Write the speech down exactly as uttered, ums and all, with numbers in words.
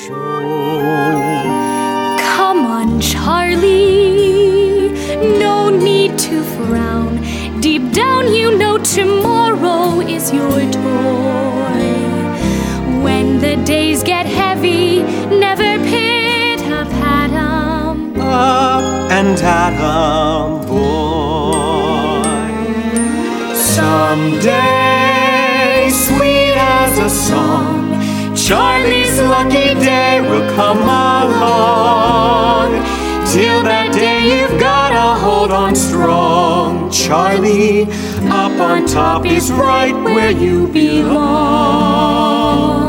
show. Come on, Charlie, no need to frown. Deep down you know tomorrow is your toy. When the days get heavy, never pit-a-pat-um. Up and at 'em, boy. Someday, sweet as a song, Charlie's lucky day will come along. Till that day you've gotta hold on strong. Charlie, up on top is right where you belong.